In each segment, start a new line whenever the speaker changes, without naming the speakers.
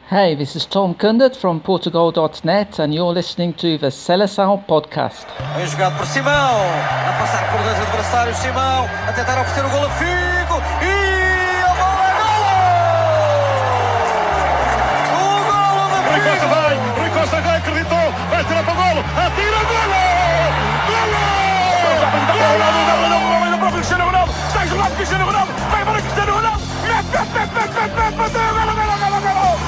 Hey, this is Tom Kundert from Portugal.net and you're listening to the Seleção Podcast.
Bem jogado por Simão, a passar por dois adversários, Simão a tentar oferecer o golo a Figo e a bola é golo! O golo da Figo!
Rui Costa já acreditou, vai tirar para o golo, atira golo! Golo! Golo para o Cristiano Ronaldo, está jogado Cristiano Ronaldo, vai para Cristiano Ronaldo, mete, golo!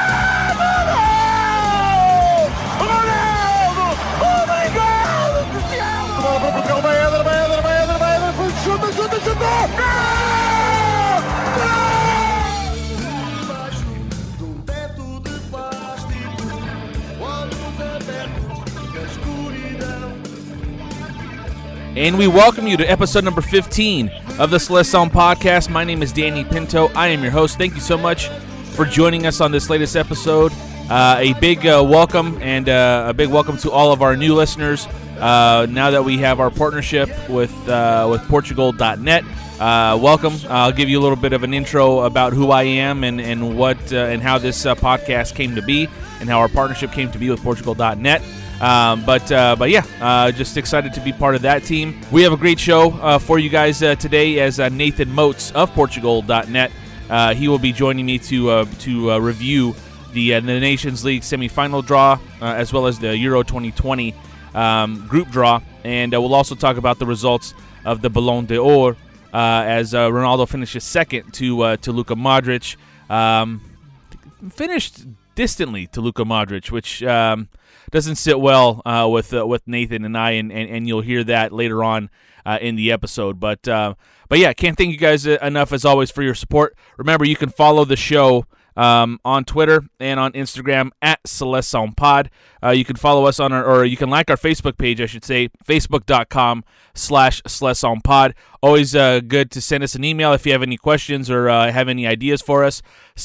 And we welcome you to episode number 15 of the Seleção Podcast. My name is Danny Pinto. I am your host. Thank you so much for joining us on this latest episode. A big welcome and a big welcome to all of our new listeners. Now that we have our partnership with Portugal.net, welcome. I'll give you a little bit of an intro about who I am and what and how this podcast came to be and how our partnership came to be with Portugal.net. But yeah, just excited to be part of that team. We have a great show for you guys today as Nathan Moats of Portugal.net. He will be joining me to review the Nations League semifinal draw as well as the Euro 2020 group draw, and we'll also talk about the results of the Ballon d'Or as Ronaldo finishes second to Luka Modric. Finished distantly to Luka Modric, which doesn't sit well with Nathan and I, and you'll hear that later on in the episode. But yeah, can't thank you guys enough as always for your support. Remember, you can follow the show on Twitter and on Instagram at Seleção Pod. You can follow us on or you can like our Facebook page, I should say, facebook.com/Seleção Pod. Always good to send us an email if you have any questions or have any ideas for us,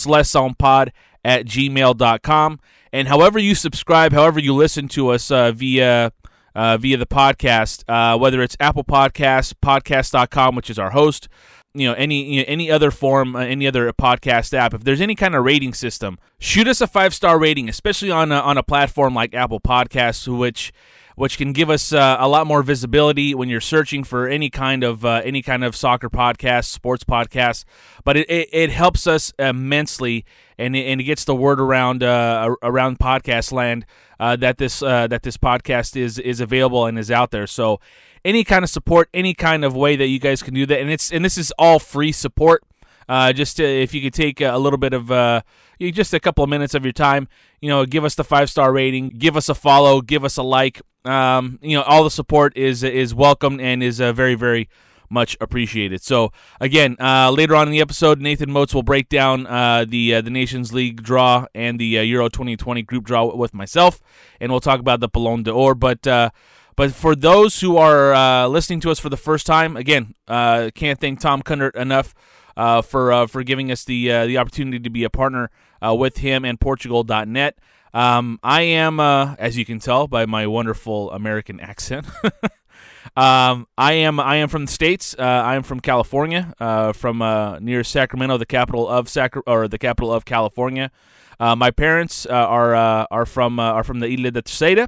seleçãopod@gmail.com. And however you subscribe, however you listen to us via the podcast, whether it's Apple Podcasts, podcast.com, which is our host, any other form, any other podcast app, if there's any kind of rating system, shoot us a 5-star rating, especially on a platform like Apple Podcasts, which can give us a lot more visibility when you're searching for any kind of soccer podcast, sports podcast. But it helps us immensely, and it gets the word around podcast land that this podcast is available and is out there. So any kind of support, any kind of way that you guys can do that, and this is all free support. If you could take a little bit of just a couple of minutes of your time, give us the 5-star rating, give us a follow, give us a like. All the support is welcome and is very, very much appreciated. So again, later on in the episode, Nathan Moats will break down the Nations League draw and the Euro 2020 group draw with myself, and we'll talk about the Ballon d'Or. But for those who are listening to us for the first time, again, can't thank Tom Kundert enough for giving us the opportunity to be a partner with him and Portugal.net. I am, as you can tell by my wonderful American accent, I am from the States. I am from California, from near Sacramento, the capital of California. My parents are from the Isla de Terceira.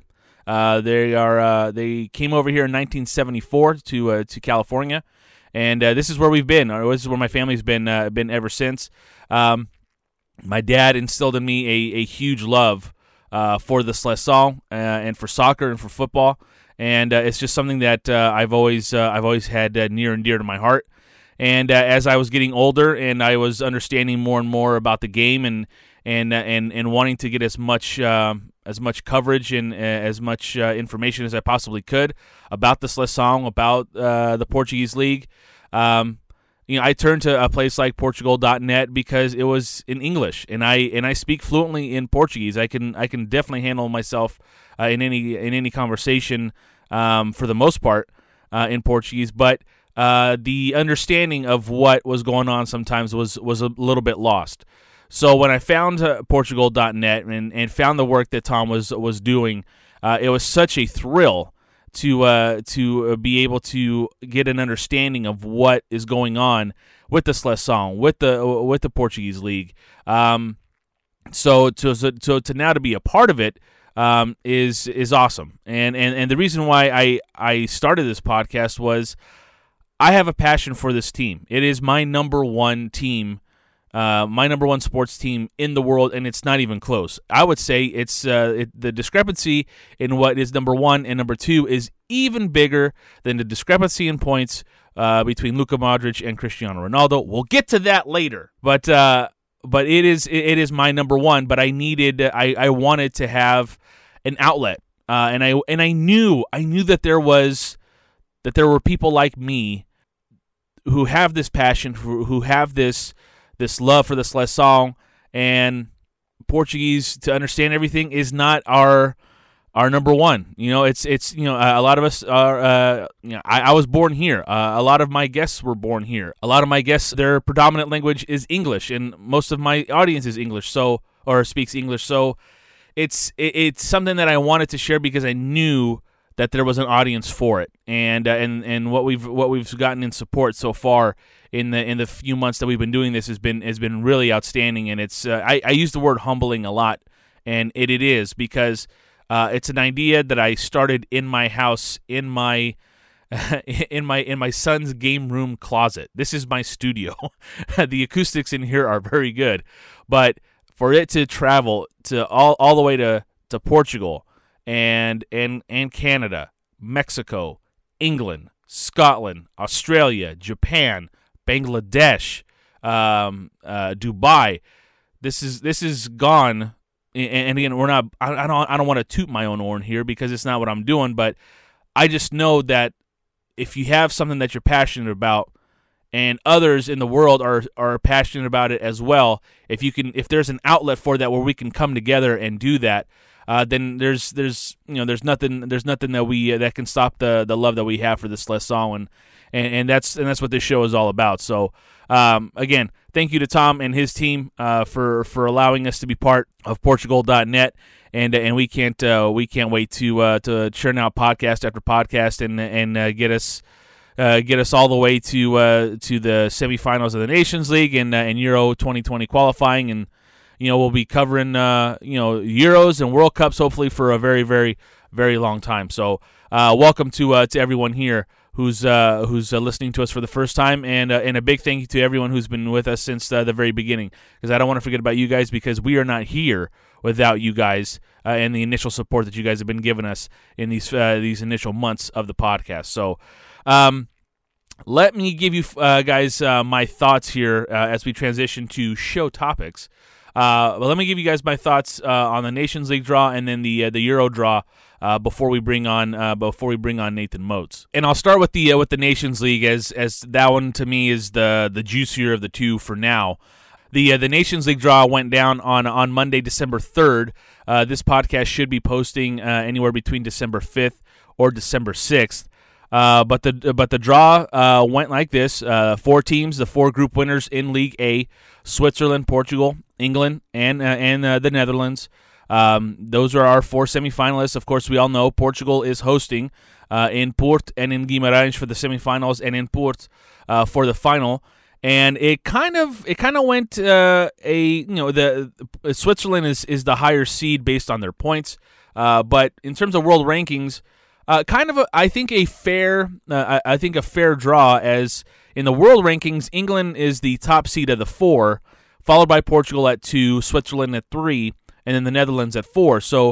They came over here in 1974 to California, and this is where we've been. Or this is where my family's been ever since. My dad instilled in me a huge love for the Seleção and for soccer and for football, and it's just something that I've always had near and dear to my heart. And as I was getting older and I was understanding more and more about the game and wanting to get as much coverage and as much information as I possibly could about the Seleção, about the Portuguese league, I turned to a place like Portugal.net because it was in English, and I speak fluently in Portuguese. I can definitely handle myself in any conversation for the most part in Portuguese, but the understanding of what was going on sometimes was a little bit lost. So when I found Portugal.net and found the work that Tom was doing, it was such a thrill to be able to get an understanding of what is going on with the Seleção, with the Portuguese league. So to now to be a part of it is awesome. And the reason why I started this podcast was I have a passion for this team. It is my number one team, my number one sports team in the world, and it's not even close. I would say it's the discrepancy in what is number one and number two is even bigger than the discrepancy in points between Luka Modric and Cristiano Ronaldo. We'll get to that later, but it is my number one. But I wanted to have an outlet, and I knew that there were people like me who have this passion, who have this love for the Seleção, and Portuguese to understand everything is not our number one. It's a lot of us are. I was born here. A lot of my guests were born here. A lot of my guests, their predominant language is English, and most of my audience is English, or speaks English. So it's something that I wanted to share because I knew that there was an audience for it, and what we've gotten in support so far in the few months that we've been doing this has been really outstanding. And it's I use the word humbling a lot, and it is because it's an idea that I started in my house, in my in my son's game room closet. This is my studio. The acoustics in here are very good, but for it to travel to all the way to Portugal and Canada, Mexico, England, Scotland, Australia, Japan, Bangladesh, Dubai. This is gone. And again, we're not. I don't want to toot my own horn here because it's not what I'm doing. But I just know that if you have something that you're passionate about, and others in the world are passionate about it as well, if there's an outlet for that where we can come together and do that, then there's nothing that can stop the love that we have for this Seleção, and that's what this show is all about. So again, thank you to Tom and his team for allowing us to be part of Portugal.net, and we can't wait to churn out podcast after podcast and get us all the way to the semifinals of the Nations League and Euro 2020 qualifying, and we'll be covering Euros and World Cups hopefully for a very, very, very long time. So welcome to everyone here who's listening to us for the first time, and a big thank you to everyone who's been with us since the very beginning, because I don't want to forget about you guys, because we are not here without you guys and the initial support that you guys have been giving us in these initial months of the podcast. So let me give you guys my thoughts here as we transition to show topics. But let me give you guys my thoughts on the Nations League draw and then the Euro draw before we bring on Nathan Moats. And I'll start with the Nations League as that one to me is the juicier of the two for now. The Nations League draw went down on Monday, December 3rd. This podcast should be posting anywhere between December 5th or December 6th. But the draw went like this: 4 teams, the 4 group winners in League A: Switzerland, Portugal, England, and the Netherlands. Those are our 4 semifinalists. Of course, we all know Portugal is hosting in Porto and in Guimarães for the semifinals, and in Porto for the final. And it kind of went the Switzerland is the higher seed based on their points, but in terms of world rankings. I think a fair draw, as in the world rankings, England is the top seed of the 4, followed by Portugal at 2, Switzerland at 3, and then the Netherlands at 4. So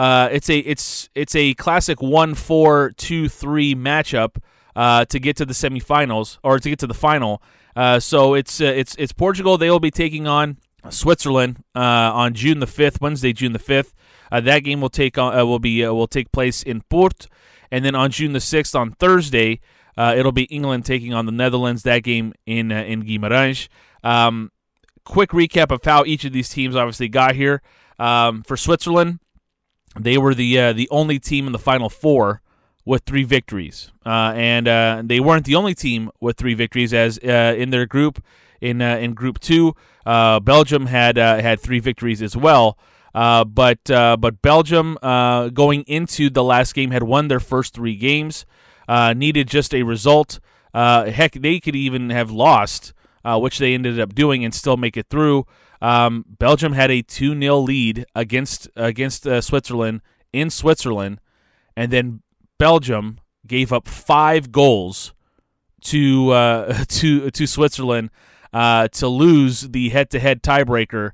it's a classic 1-4-2-3 matchup to get to the semifinals or to get to the final. So it's Portugal. They will be taking on Switzerland on June the 5th, Wednesday, June the 5th. That game will take place in Porto, and then on June the 6th, on Thursday, it'll be England taking on the Netherlands. That game in Guimarães. Quick recap of how each of these teams obviously got here. For Switzerland, they were the only team in the Final Four with 3 victories, and they weren't the only team with 3 victories, as in their group in Group 2, Belgium had 3 victories as well. But Belgium, going into the last game, had won their first 3 games, needed just a result. Heck, they could even have lost, which they ended up doing, and still make it through. Belgium had a 2-0 lead against Switzerland in Switzerland, and then Belgium gave up 5 goals to Switzerland to lose the head-to-head tiebreaker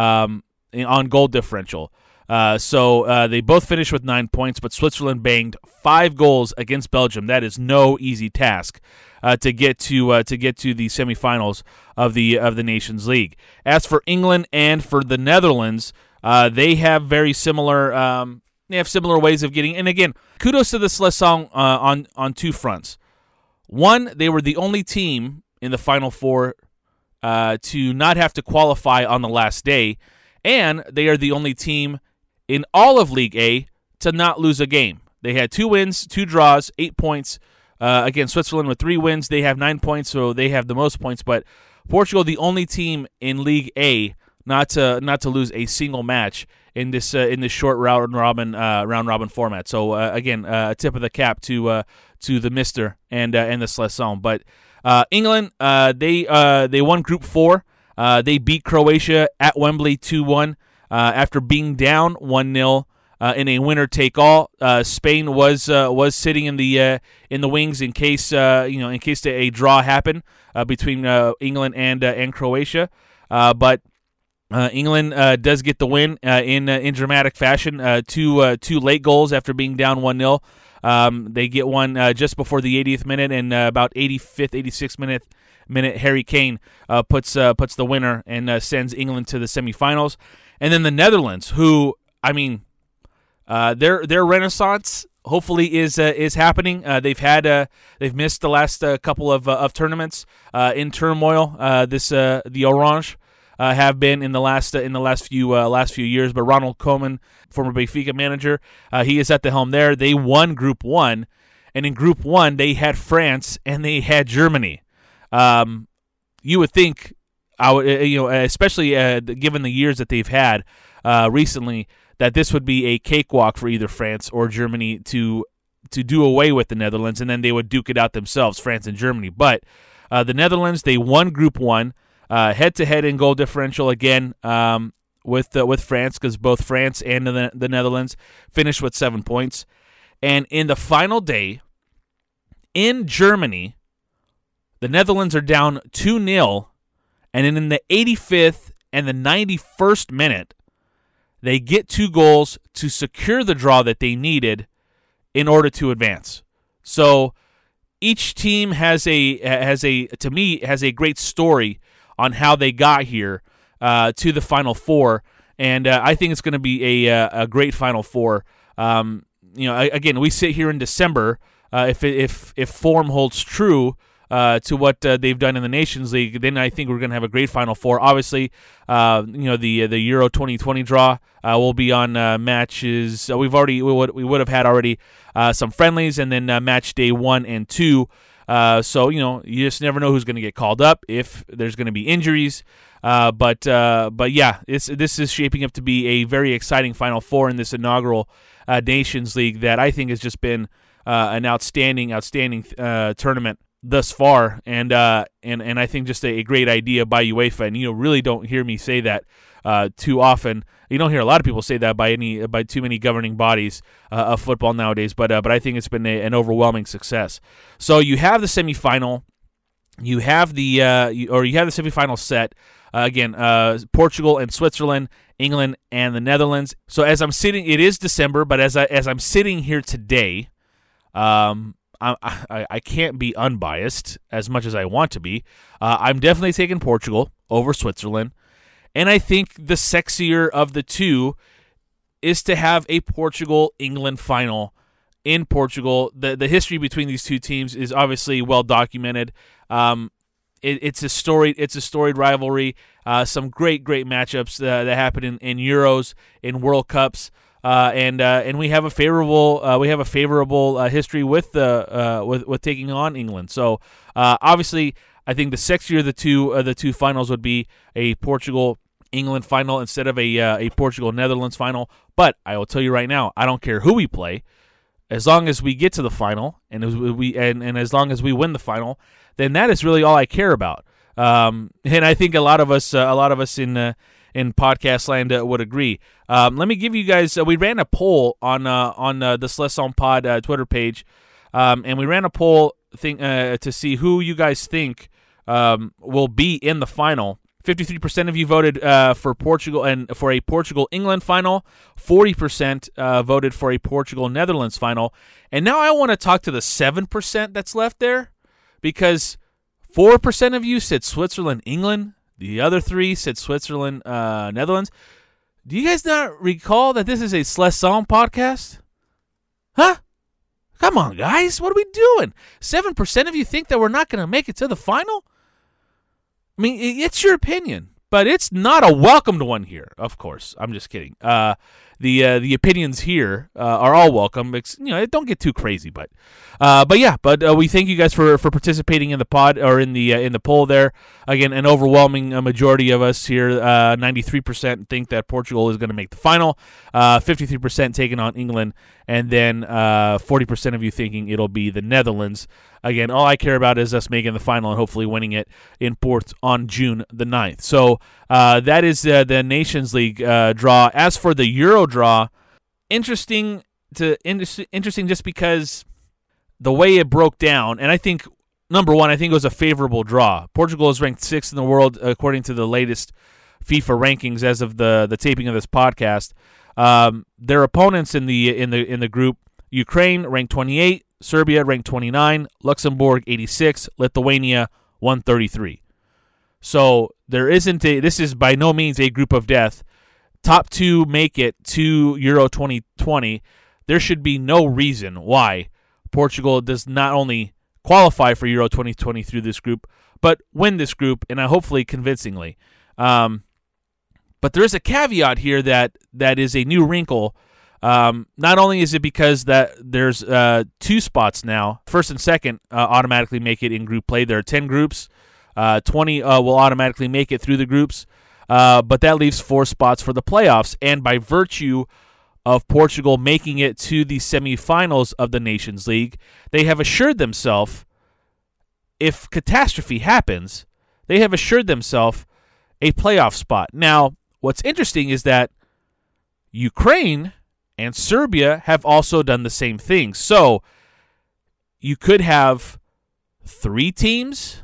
on goal differential. So they both finished with 9 points, but Switzerland banged 5 goals against Belgium. That is no easy task to get to the semifinals of the Nations League. As for England and for the Netherlands, they have very similar. They have similar ways of getting. And again, kudos to the Seleção on 2 fronts. One, they were the only team in the Final Four to not have to qualify on the last day, and they are the only team in all of League A to not lose a game. They had 2 wins, 2 draws, 8 points. Again, Switzerland with 3 wins, they have 9 points, so they have the most points. But Portugal, the only team in League A not to lose a single match in this short round robin format. So again, tip of the cap to the Mister and the Seleção. But England, they won Group 4. They beat Croatia at Wembley 2-1 after being down 1-0 in a winner-take-all. Spain was sitting in the wings in case a draw happened between England and Croatia. But England does get the win in dramatic fashion. Two late goals after being down 1-0. They get one just before the 80th minute, and about 85th, 86th minute, Harry Kane puts the winner and sends England to the semifinals. And then the Netherlands, who, I mean, their renaissance hopefully is happening. They've missed the last couple of tournaments in turmoil. The Orange have been in the last few years. But Ronald Koeman, former Benfica manager, he is at the helm there. They won Group 1, and in Group 1 they had France and they had Germany. You would think, especially given the years that they've had recently, that this would be a cakewalk for either France or Germany to do away with the Netherlands, and then they would duke it out themselves, France and Germany. But the Netherlands, they won Group 1, head-to-head in goal differential again with France, because both France and the Netherlands finished with 7 points. And in the final day, in Germany, the Netherlands are down 2-0, and then in the 85th and the 91st minute, they get 2 goals to secure the draw that they needed in order to advance. So each team has a great story on how they got here to the Final Four, and I think it's going to be a great Final Four. Again, we sit here in December. If form holds true to what they've done in the Nations League, then I think we're going to have a great Final Four. Obviously, the Euro 2020 draw will be on matches. We would have had already some friendlies, and then match day 1 and 2. So you just never know who's going to get called up, if there's going to be injuries. But yeah, this is shaping up to be a very exciting Final Four in this inaugural Nations League that I think has just been an outstanding tournament thus far, and I think just a great idea by UEFA. And you really don't hear me say that too often. You don't hear a lot of people say that by too many governing bodies of football nowadays. But I think it's been an overwhelming success. So you have the semifinal, you have the semifinal set. Again, Portugal and Switzerland, England and the Netherlands. So as I'm sitting, it is December, but as I'm sitting here today, I can't be unbiased as much as I want to be. I'm definitely taking Portugal over Switzerland, and I think the sexier of the two is to have a Portugal-England final in Portugal. The history between these two teams is obviously well documented. It's a storied rivalry. Some great matchups that happen in Euros, in World Cups. And we have a favorable history with taking on England. So obviously, I think the sexier of the two finals would be a Portugal-England final instead of a Portugal-Netherlands final. But I will tell you right now, I don't care who we play, as long as we get to the final and as long as we win the final, then that is really all I care about. And I think a lot of us in podcast land would agree. Let me give you guys. We ran a poll on the Céleste Pod Twitter page, and we ran a poll to see who you guys think will be in the final. 53% of you voted for Portugal and for a Portugal-England final. 40% voted for a Portugal-Netherlands final. And now I want to talk to the 7% that's left there, because 4% of you said Switzerland-England. The other 3 said Switzerland-Netherlands. Do you guys not recall that this is a Céleste podcast? Huh? Come on, guys. What are we doing? 7% of you think that we're not going to make it to the final? I mean, it's your opinion, but it's not a welcomed one here. Of course, I'm just kidding. The opinions here are all welcome. Don't get too crazy, but we thank you guys for participating in the pod or in the poll there. Again, an overwhelming majority of us here, 93% think that Portugal is going to make the final, 53% taking on England, and then 40% of you thinking it'll be the Netherlands. Again, all I care about is us making the final and hopefully winning it in Porto on June the 9th. So that is the Nations League draw. As for the Euro draw, interesting just because the way it broke down, and I think, number one, I think it was a favorable draw. Portugal is ranked 6th in the world according to the latest FIFA rankings as of the taping of this podcast. Their opponents in the group: Ukraine ranked 28, Serbia ranked 29, Luxembourg 86, Lithuania 133. So this is by no means a group of death. Top 2 make it to Euro 2020. There should be no reason why Portugal does not only qualify for Euro 2020 through this group, but win this group, and hopefully convincingly. But there is a caveat here that is a new wrinkle. Not only is it because that there's 2 spots now, first and second automatically make it in group play. There are 10 groups. 20 will automatically make it through the groups, but that leaves 4 spots for the playoffs. And by virtue of Portugal making it to the semifinals of the Nations League, they have assured themselves, if catastrophe happens, they have assured themselves a playoff spot. Now, what's interesting is that Ukraine and Serbia have also done the same thing. So you could have 3 teams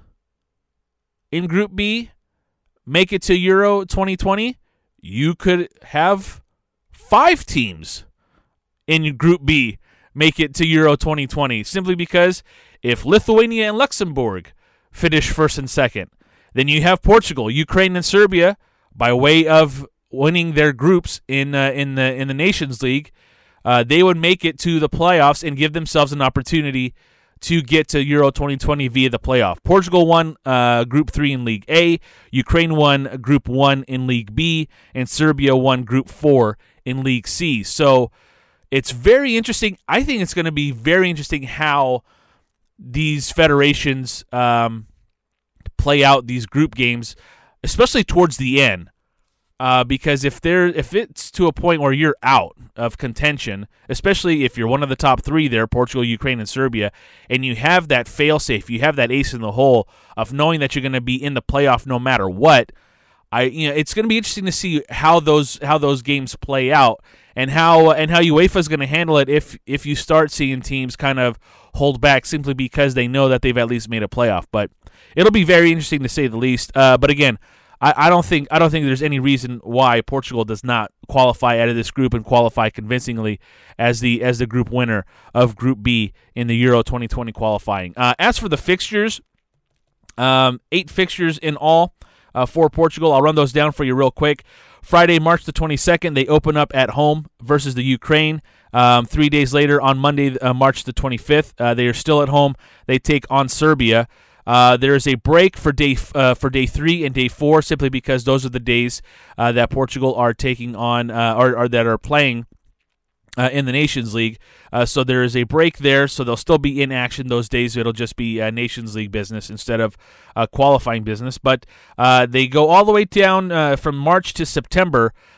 in Group B make it to Euro 2020. You could have 5 teams in Group B make it to Euro 2020, simply because if Lithuania and Luxembourg finish first and second, then you have Portugal, Ukraine, and Serbia, by way of winning their groups in the Nations League, they would make it to the playoffs and give themselves an opportunity to get to Euro 2020 via the playoff. Portugal won Group 3 in League A, Ukraine won Group 1 in League B, and Serbia won Group 4 in League C. So it's very interesting. I think it's going to be very interesting how these federations play out these group games, especially towards the end. Because if it's to a point where you're out of contention, especially if you're one of the top 3 there, Portugal, Ukraine, and Serbia, and you have that fail-safe, you have that ace in the hole of knowing that you're going to be in the playoff no matter what, it's going to be interesting to see how those games play out and how UEFA is going to handle it if you start seeing teams kind of hold back simply because they know that they've at least made a playoff. But it'll be very interesting to say the least. But again, I don't think there's any reason why Portugal does not qualify out of this group and qualify convincingly as the group winner of Group B in the Euro 2020 qualifying. As for the fixtures, 8 fixtures in all for Portugal. I'll run those down for you real quick. Friday, March the 22nd, they open up at home versus the Ukraine. 3 days later, on Monday, March the 25th, they are still at home. They take on Serbia. There is a break for day 3 and day 4, simply because those are the days that Portugal are taking on or that are playing in the Nations League. So there is a break there, so they'll still be in action those days. It'll just be Nations League business instead of qualifying business. But they go all the way down from March to September.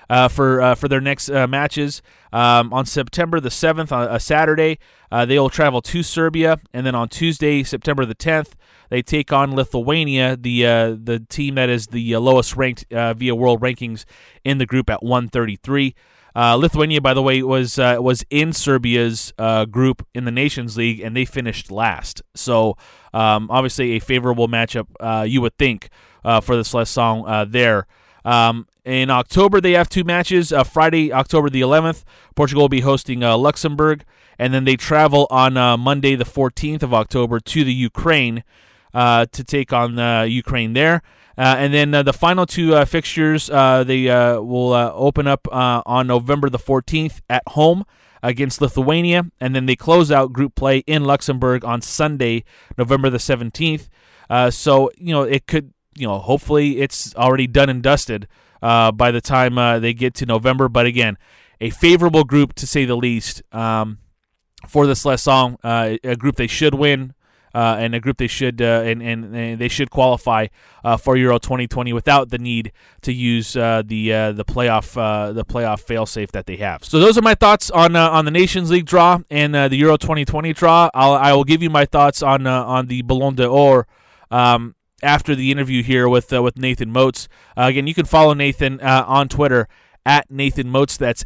for their next matches. On September the 7th, on a Saturday, they will travel to Serbia, and then on Tuesday, September the 10th, they take on Lithuania, the team that is the lowest ranked via world rankings in the group at 133. Lithuania, by the way, was in Serbia's group in the Nations League, and they finished last. So obviously a favorable matchup, you would think, for the Seleção there. In October, they have two matches. Friday, October the 11th, Portugal will be hosting Luxembourg, and then they travel on Monday the 14th of October to the Ukraine to take on Ukraine there. And then the final two fixtures, they will open up on November the 14th at home against Lithuania, and then they close out group play in Luxembourg on Sunday, November the 17th. So, it could, hopefully it's already done and dusted by the time they get to November. But again, a favorable group to say the least for the Seleção, a group they should win. And a group they should and they should qualify for Euro 2020 without the need to use the playoff failsafe that they have. So those are my thoughts on the Nations League draw and the Euro 2020 draw. I will give you my thoughts on the Ballon d'Or after the interview here with Nathan Moats. Again, you can follow Nathan on Twitter at Nathan Moats. That's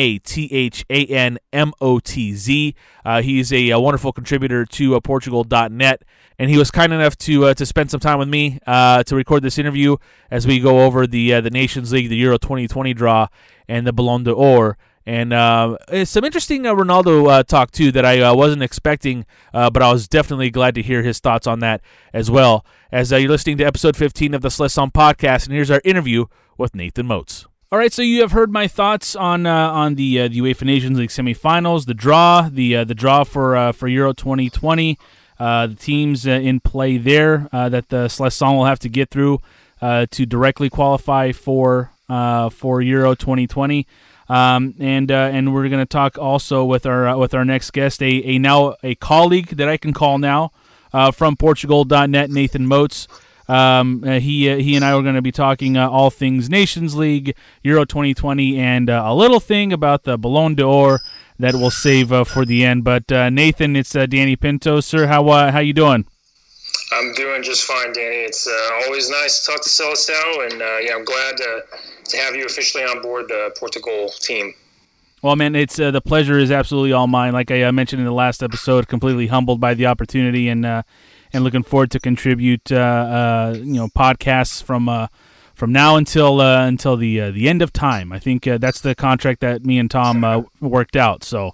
NathanMotz. He's a wonderful contributor to Portugal.net, and he was kind enough to spend some time with me to record this interview as we go over the Nations League, the Euro 2020 draw, and the Ballon d'Or. And some interesting Ronaldo talk, too, that I wasn't expecting, but I was definitely glad to hear his thoughts on that as well. As you're listening to episode 15 of the Seleção podcast, and here's our interview with Nathan Moats. All right, so you have heard my thoughts on the UEFA Nations League semifinals, the draw for Euro 2020, the teams in play there that the Seleção will have to get through to directly qualify for Euro 2020, and we're going to talk also with our next guest, a colleague that I can call now from Portugal.net, Nathan Moats. He and I were going to be talking all things Nations League, Euro 2020, and a little thing about the Ballon d'Or that we'll save for the end. But Nathan, it's Danny Pinto, sir. How you doing?
I'm doing just fine, Danny. It's always nice to talk to Seleção, and I'm glad to have you officially on board the Portugal team.
Well, man, it's the pleasure is absolutely all mine. Like I mentioned in the last episode, completely humbled by the opportunity and looking forward to contribute, podcasts from now until the end of time. I think that's the contract that me and Tom worked out. So,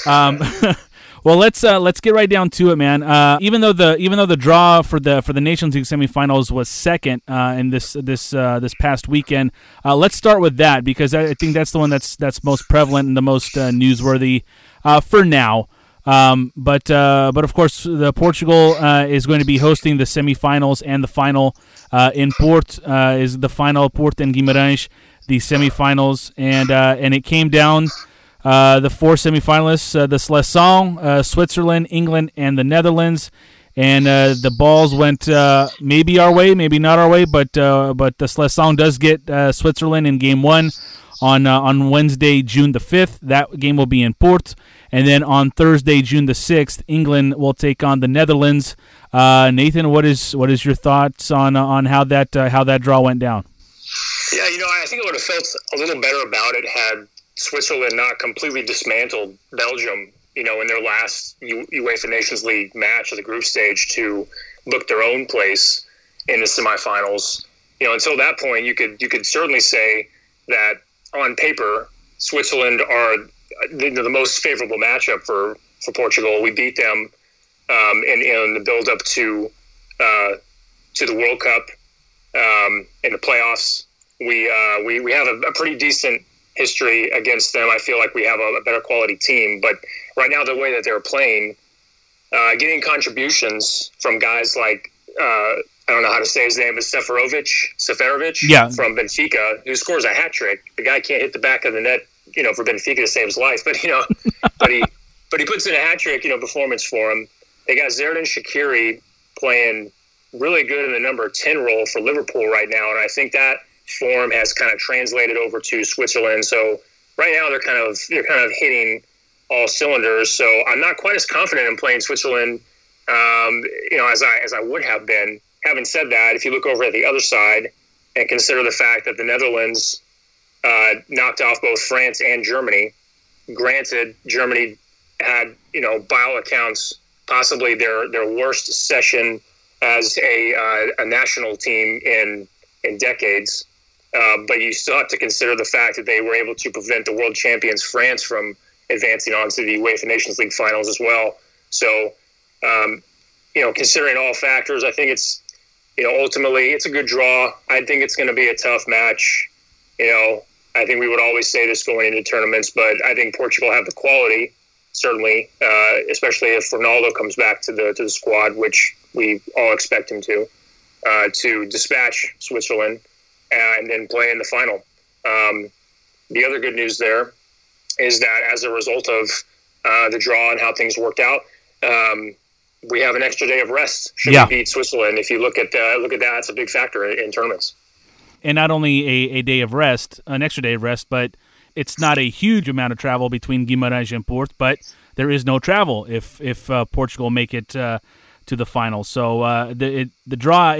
well, let's get right down to it, man. Even though the draw for the Nations League semifinals was second in this past weekend, let's start with that because I think that's the one that's most prevalent and the most newsworthy for now. But of course, the Portugal is going to be hosting the semifinals and the final in Porto is the final Porto and Guimarães, the semifinals, and it came down the four semifinalists: the Seleção, Switzerland, England, and the Netherlands. And the balls went maybe our way, maybe not our way, but the Seleção does get Switzerland in game one on Wednesday, June the 5th. That game will be in Porto. And then on Thursday, June the 6th, England will take on the Netherlands. Nathan, what is your thoughts on how that draw went down?
Yeah, I think I would have felt a little better about it had Switzerland not completely dismantled Belgium, in their last UEFA Nations League match of the group stage to book their own place in the semifinals. Until that point, you could certainly say that on paper, Switzerland are the most favorable matchup for Portugal. We beat them in the build-up to the World Cup in the playoffs. We have a pretty decent history against them. I feel like we have a better quality team. But right now, the way that they're playing, getting contributions from guys like I don't know how to say his name, is Seferovic from Benfica, who scores a hat trick. The guy can't hit the back of the net, for Benfica to save his life, but he puts in a hat trick, performance for him. They got Xherdan Shaqiri playing really good in the number 10 role for Liverpool right now, and I think that form has kind of translated over to Switzerland. So right now they're kind of hitting all cylinders. So I'm not quite as confident in playing Switzerland, as I would have been. Having said that, if you look over at the other side and consider the fact that the Netherlands knocked off both France and Germany, granted, Germany had, by all accounts, possibly their worst session as a national team in decades. But you still have to consider the fact that they were able to prevent the world champions France from advancing on to the UEFA Nations League finals as well. So, considering all factors, I think it's, ultimately it's a good draw. I think it's going to be a tough match. I think we would always say this going into tournaments, but I think Portugal have the quality, certainly, especially if Ronaldo comes back to the squad, which we all expect him to dispatch Switzerland and then play in the final. The other good news there is that as a result of the draw and how things worked out, we have an extra day of rest should we beat Switzerland. If you look at that, it's a big factor in tournaments.
And not only a day of rest, an extra day of rest, but it's not a huge amount of travel between Guimarães and Porto, but there is no travel if Portugal make it to the final. So the draw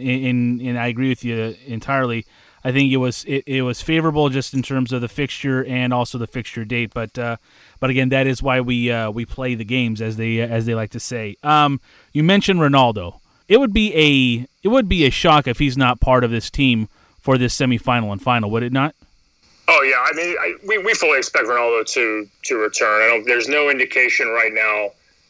in I agree with you entirely. I think it was favorable just in terms of the fixture and also the fixture date. But again, that is why we play the games, as they like to say. You mentioned Ronaldo. It would be a shock if he's not part of this team for this semifinal and final, would it not?
Oh yeah, I mean, we fully expect Ronaldo to return. There's no indication right now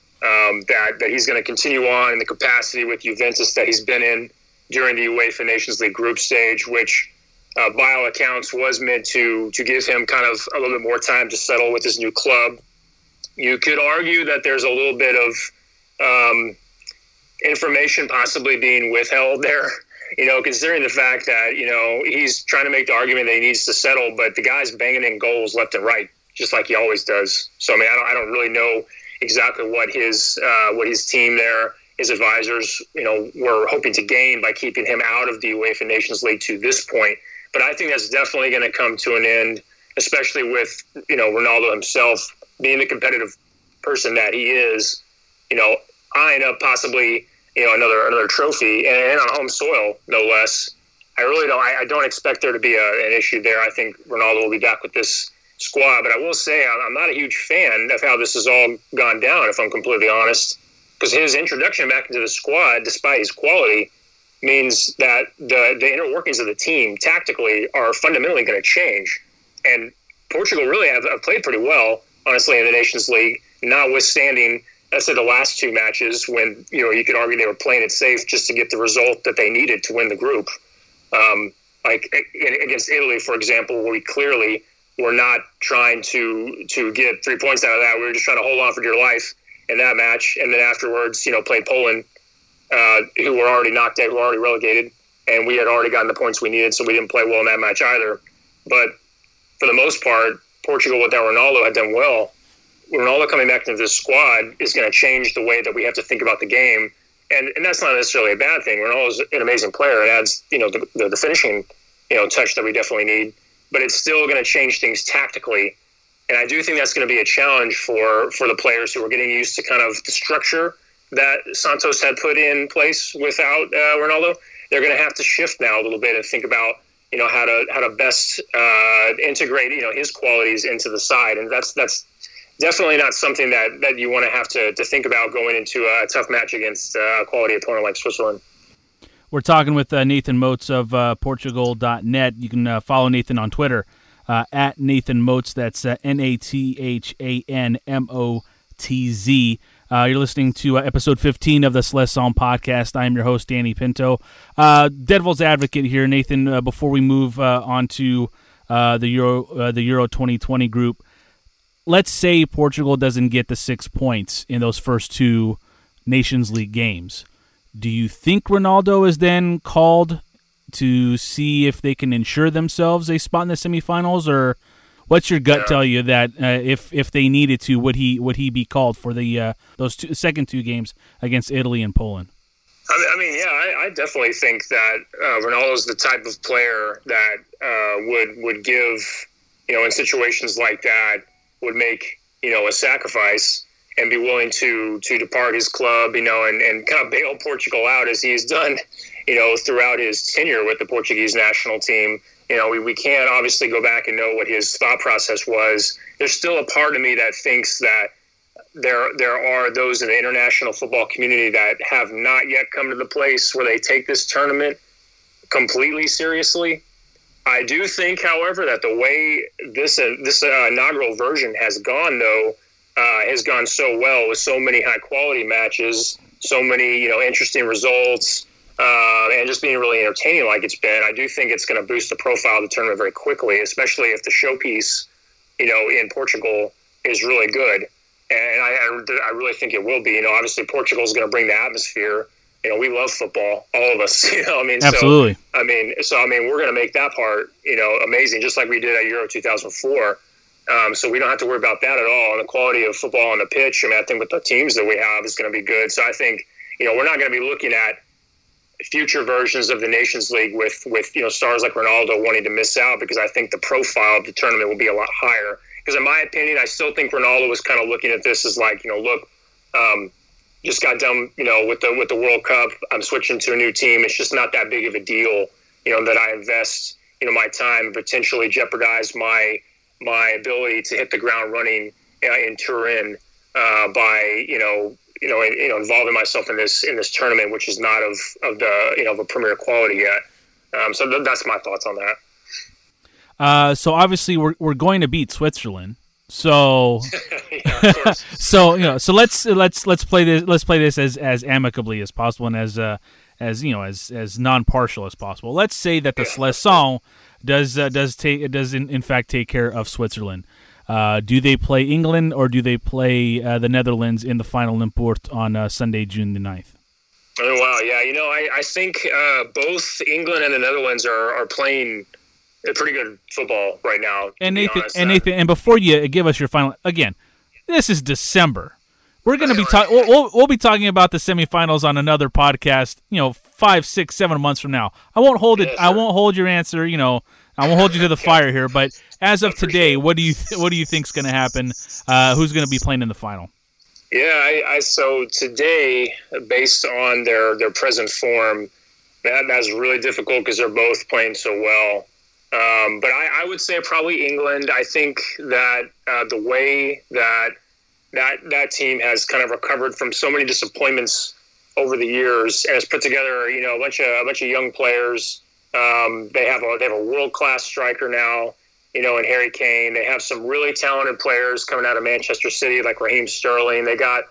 that he's going to continue on in the capacity with Juventus that he's been in during the UEFA Nations League group stage, which by all accounts was meant to give him kind of a little bit more time to settle with his new club. You could argue that there's a little bit of information possibly being withheld there. Considering the fact that, he's trying to make the argument that he needs to settle, but the guy's banging in goals left and right, just like he always does. So, I mean, I don't really know exactly what his team there, his advisors, were hoping to gain by keeping him out of the UEFA Nations League to this point. But I think that's definitely going to come to an end, especially with, Ronaldo himself being the competitive person that he is, eyeing up possibly another trophy and on home soil, no less. I don't expect there to be an issue there. I think Ronaldo will be back with this squad, but I will say I'm not a huge fan of how this has all gone down, if I'm completely honest, because his introduction back into the squad, despite his quality, means that the inner workings of the team tactically are fundamentally going to change. And Portugal really have played pretty well, honestly, in the Nations League, notwithstanding let's say the last two matches when, you could argue they were playing it safe just to get the result that they needed to win the group. Like against Italy, for example, where we clearly were not trying to get 3 points out of that. We were just trying to hold on for dear life in that match. And then afterwards, played Poland, who were already knocked out, who were already relegated. And we had already gotten the points we needed, so we didn't play well in that match either. But for the most part, Portugal, without Ronaldo, had done well. Ronaldo coming back into this squad is going to change the way that we have to think about the game. And that's not necessarily a bad thing. Ronaldo's an amazing player. It adds, the finishing, touch that we definitely need. But it's still going to change things tactically. And I do think that's going to be a challenge for the players who are getting used to kind of the structure that Santos had put in place without Ronaldo. They're going to have to shift now a little bit and think about, how to best integrate, his qualities into the side. And that's definitely not something that you want to have to think about going into a tough match against a quality opponent like Switzerland.
We're talking with Nathan Moats of Portugal.net. You can follow Nathan on Twitter at Nathan Moats. That's NathanMotz. You're listening to episode 15 of the Seleção podcast. I'm your host, Danny Pinto. Devil's advocate here, Nathan. Before we move on to the Euro 2020 group, let's say Portugal doesn't get the 6 points in those first two Nations League games. Do you think Ronaldo is then called to see if they can ensure themselves a spot in the semifinals, or what's your gut tell you that if they needed to, would he be called for the those second two games against Italy and Poland?
I definitely think that Ronaldo's the type of player that would give, in situations like that, would make, a sacrifice and be willing to depart his club, and kind of bail Portugal out as he has done, throughout his tenure with the Portuguese national team. We can't obviously go back and know what his thought process was. There's still a part of me that thinks that there are those in the international football community that have not yet come to the place where they take this tournament completely seriously. I do think, however, that the way this inaugural version has gone, though, has gone so well with so many high-quality matches, so many interesting results, and just being really entertaining like it's been. I do think it's going to boost the profile of the tournament very quickly, especially if the showpiece, in Portugal is really good. And I really think it will be. Obviously Portugal is going to bring the atmosphere. We love football, all of us.
Absolutely.
So we're going to make that part, amazing, just like we did at Euro 2004. So we don't have to worry about that at all. And the quality of football on the pitch, I think with the teams that we have is going to be good. So I think, we're not going to be looking at future versions of the Nations League with stars like Ronaldo wanting to miss out, because I think the profile of the tournament will be a lot higher. Because in my opinion, I still think Ronaldo was kind of looking at this as like, look, just got done, with the World Cup. I'm switching to a new team. It's just not that big of a deal, that I invest, my time and potentially jeopardize my ability to hit the ground running in Turin by, involving myself in this tournament, which is not of the, of a premier quality yet. So that's my thoughts on that.
So obviously we're going to beat Switzerland. So,
yeah, of course.
so let's play this. Let's play this as amicably as possible and as non-partial as possible. Let's say that the Seleção does in fact take care of Switzerland. Do they play England or do they play the Netherlands in the final in Port on Sunday, June the 9th?
Oh wow, yeah. I think both England and the Netherlands are playing a pretty good football right now.
And Nathan, and before you give us your final, again, this is December. We're going to be talking. We'll be talking about the semifinals on another podcast. 5, 6, 7 months from now. I won't hold it.
Yes,
I won't hold your answer. I won't hold you to the fire here. But as of today, what do you think's going to happen? Who's going to be playing in the final?
Yeah, so today, based on their present form, that's really difficult because they're both playing so well. But I would say probably England. I think that the way that team has kind of recovered from so many disappointments over the years and has put together, a bunch of young players. They have a world-class striker now, in Harry Kane. They have some really talented players coming out of Manchester City like Raheem Sterling. They got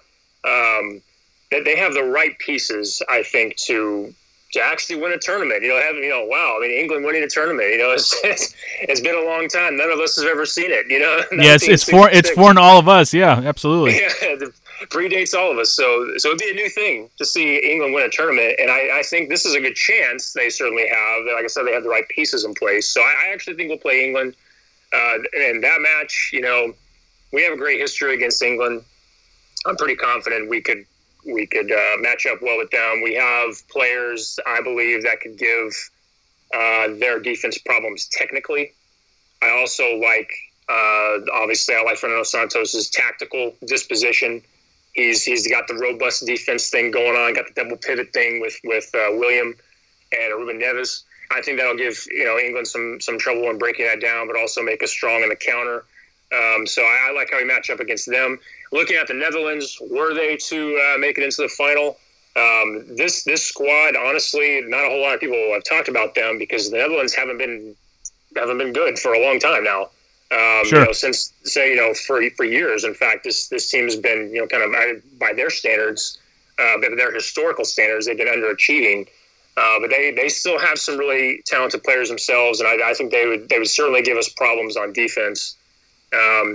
they have the right pieces, I think, to actually win a tournament. Wow. England winning a tournament, it's been a long time. None of us have ever seen it,
Yes, it's foreign to all of us. Yeah, absolutely.
Yeah, it predates all of us. So it'd be a new thing to see England win a tournament. And I think this is a good chance. They certainly have. Like I said, they have the right pieces in place. So I actually think we'll play England. And that match, we have a great history against England. I'm pretty confident we could match up well with them. We have players, I believe, that could give their defense problems technically. I also like, obviously, I like Fernando Santos' tactical disposition. He's got the robust defense thing going on, got the double pivot thing with William and Ruben Neves. I think that'll give England some trouble in breaking that down, but also make us strong in the counter. So I like how we match up against them. Looking at the Netherlands, were they to make it into the final? This squad, honestly, not a whole lot of people have talked about them because the Netherlands haven't been good for a long time now.
Sure.
Since for years. In fact, this team has been kind of by their standards, their historical standards, they've been underachieving. But they still have some really talented players themselves, and I think they would certainly give us problems on defense.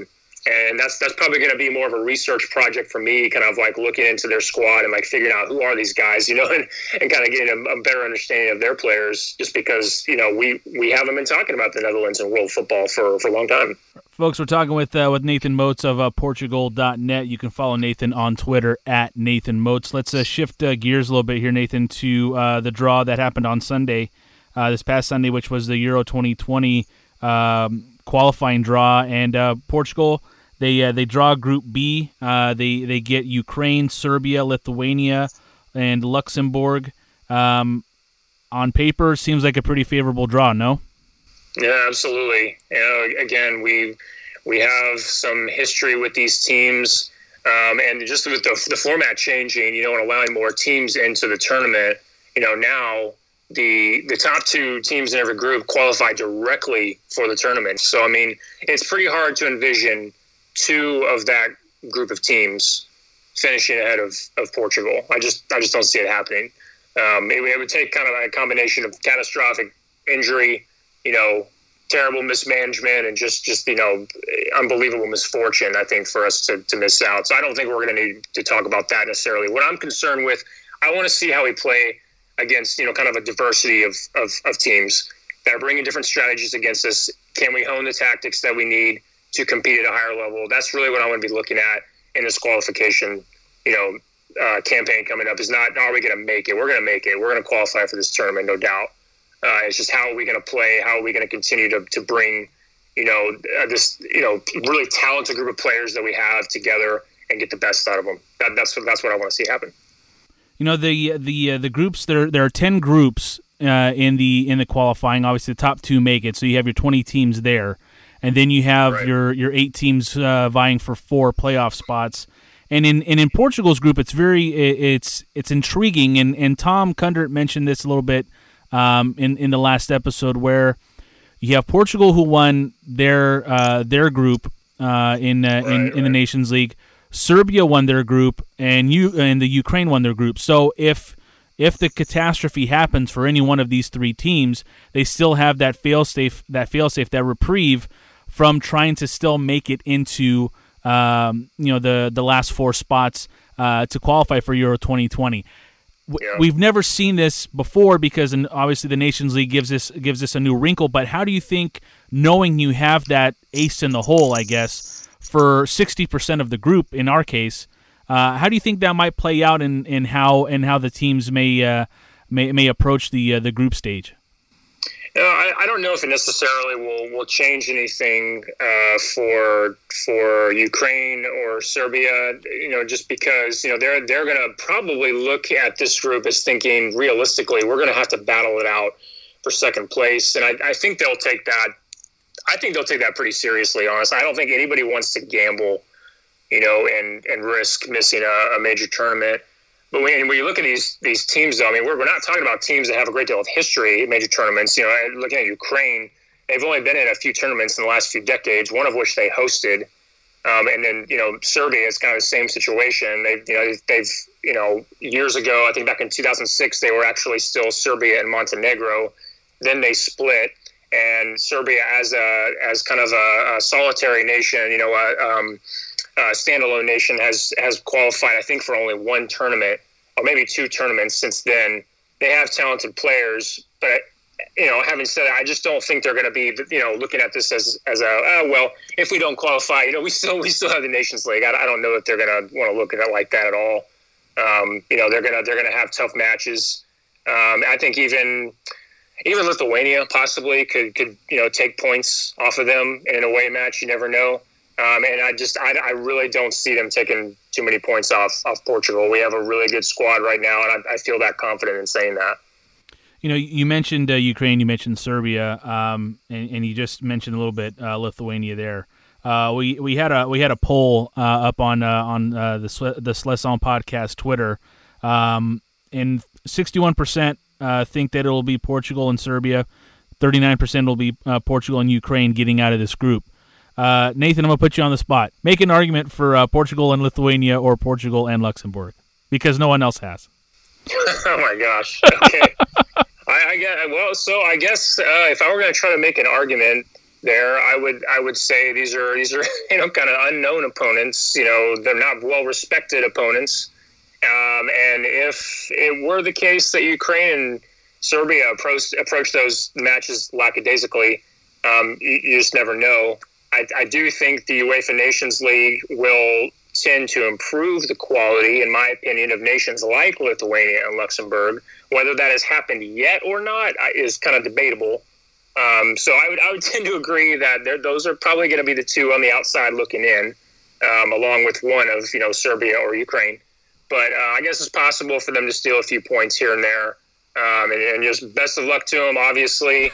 And that's probably going to be more of a research project for me, kind of like looking into their squad and like figuring out who are these guys, and kind of getting a better understanding of their players, just because, we haven't been talking about the Netherlands in world football for a long time.
Folks, we're talking with Nathan Moats of Portugal.net. You can follow Nathan on Twitter at Nathan Moats. Let's shift gears a little bit here, Nathan, to the draw that happened on Sunday, this past Sunday, which was the Euro 2020 qualifying draw. And Portugal, they draw Group B. They get Ukraine, Serbia, Lithuania, and Luxembourg. On paper, seems like a pretty favorable draw, no?
Yeah, absolutely. Again, we have some history with these teams, and just with the format changing, and allowing more teams into the tournament. Now the top two teams in every group qualify directly for the tournament. So I mean, it's pretty hard to envision two of that group of teams finishing ahead of Portugal. I just don't see it happening. It would take kind of a combination of catastrophic injury, terrible mismanagement, and just unbelievable misfortune, I think, for us to miss out. So I don't think we're going to need to talk about that necessarily. What I'm concerned with, I want to see how we play against, kind of a diversity of teams that are bringing different strategies against us. Can we hone the tactics that we need to compete at a higher level? That's really what I want to be looking at in this qualification, campaign coming up. Is not, are we going to make it? We're going to make it. We're going to qualify for this tournament, no doubt. It's just, how are we going to play? How are we going to continue to bring, this, really talented group of players that we have together and get the best out of them? That's what I want to see happen.
The groups, there are 10 groups in the qualifying. Obviously, the top two make it, so you have your 20 teams there, and then you have your 8 teams vying for 4 playoff spots. And in Portugal's group, it's intriguing. And Tom Kundert mentioned this a little bit in the last episode, where you have Portugal, who won their group in the Nations League. Serbia won their group, and the Ukraine won their group. So if the catastrophe happens for any one of these 3 teams, they still have that fail-safe, that reprieve from trying to still make it into the last 4 spots to qualify for Euro 2020. We've never seen this before, because obviously the Nations League gives this a new wrinkle. But how do you think, knowing you have that ace in the hole, I guess, for 60% of the group in our case, how do you think that might play out in how the teams may approach the group stage?
I don't know if it necessarily will change anything for Ukraine or Serbia, just because, they're going to probably look at this group as thinking, realistically, we're going to have to battle it out for second place. And I think they'll take that. I think they'll take that pretty seriously, honestly. I don't think anybody wants to gamble, and risk missing a major tournament. But when you look at these teams, though, I mean, we're not talking about teams that have a great deal of history in major tournaments. Looking at Ukraine, they've only been in a few tournaments in the last few decades, one of which they hosted. And then, Serbia is kind of the same situation. They've years ago, I think back in 2006, they were actually still Serbia and Montenegro. Then they split, and Serbia, as kind of a solitary nation, standalone nation, has qualified, I think, for only 1 tournament, or maybe 2 tournaments since then. They have talented players, but having said that, I just don't think they're going to be looking at this as well, if we don't qualify, we still have the Nations League. I don't know that they're going to want to look at it like that at all. They're going to have tough matches. I think even Lithuania possibly could take points off of them in an away match. You never know. And I really don't see them taking too many points off Portugal. We have a really good squad right now, and I feel that confident in saying that.
You mentioned Ukraine, you mentioned Serbia, and you just mentioned a little bit Lithuania there. We had a poll up on the Slesson podcast Twitter, and 61% think that it'll be Portugal and Serbia, 39% will be Portugal and Ukraine getting out of this group. Nathan, I'm going to put you on the spot. Make an argument for Portugal and Lithuania or Portugal and Luxembourg, because no one else has.
Oh, my gosh. Okay. I guess if I were going to try to make an argument, there. I would say these are kind of unknown opponents. They're not well respected opponents. And if it were the case that Ukraine and Serbia approach those matches lackadaisically, you just never know. I do think the UEFA Nations League will tend to improve the quality, in my opinion, of nations like Lithuania and Luxembourg. Whether that has happened yet or not is kind of debatable. So I would tend to agree that those are probably going to be the two on the outside looking in, along with one of Serbia or Ukraine. But I guess it's possible for them to steal a few points here and there. And just best of luck to them, obviously.